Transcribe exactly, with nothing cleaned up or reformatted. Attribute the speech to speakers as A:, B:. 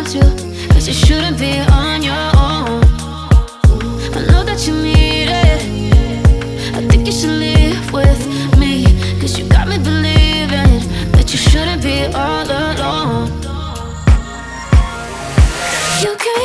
A: to, cause you shouldn't be on your own. I know that you need it. I think you should live with me, cause you got me believing that you shouldn't be all alone. You can